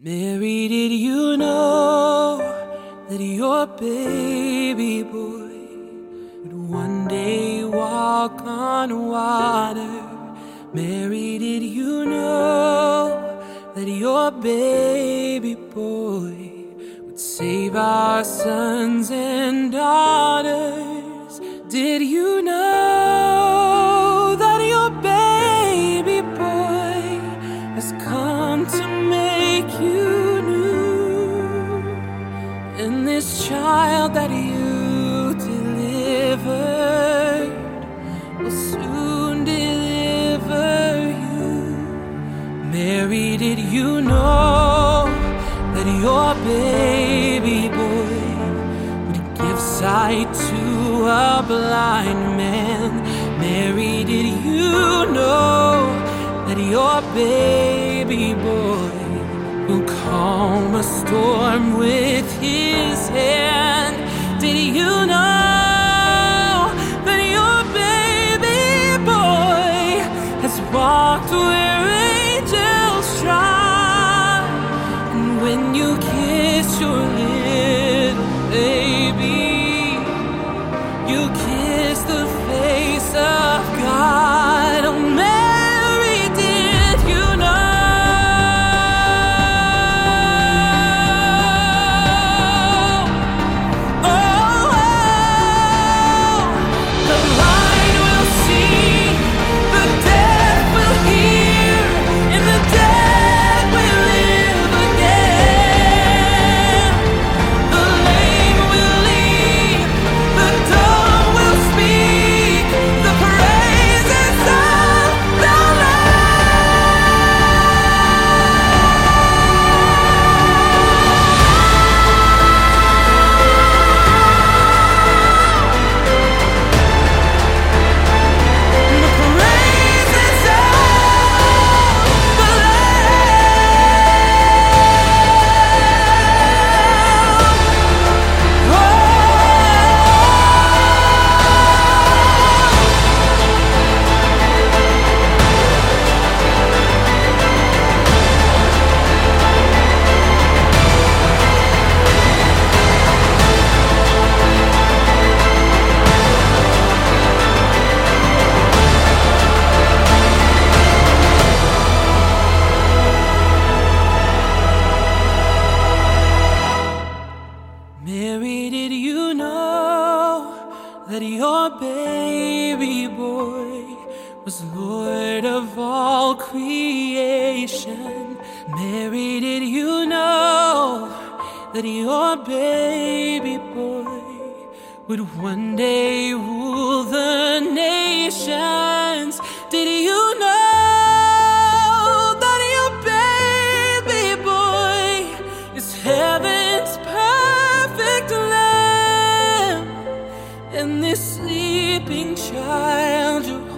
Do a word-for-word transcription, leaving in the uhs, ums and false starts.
Mary, did you know that your baby boy would one day walk on water? Mary, did you know that your baby boy would save our sons and daughters? Did you know that your baby boy has come to make you new? And this child that you delivered will soon deliver you. Mary, did you know that your baby boy would give sight to a blind man? Mary, did you know that your baby boy will calm a storm with his hand? Did you know that your baby boy has walked where angels trod? And when you kiss your little baby, you kiss the face of God. Oh, Mary, did you know? Oh, oh, the blind will see, the deaf will hear, and the dead will live again. The lame will leap, the dumb will speak, the praises of the The praises of the Mary, did you know that your baby boy was Lord of all creation? Mary, did you know that your baby boy would one day rule the nations? Did you know that your baby boy is heaven's perfect lamb? And this sleeping child, your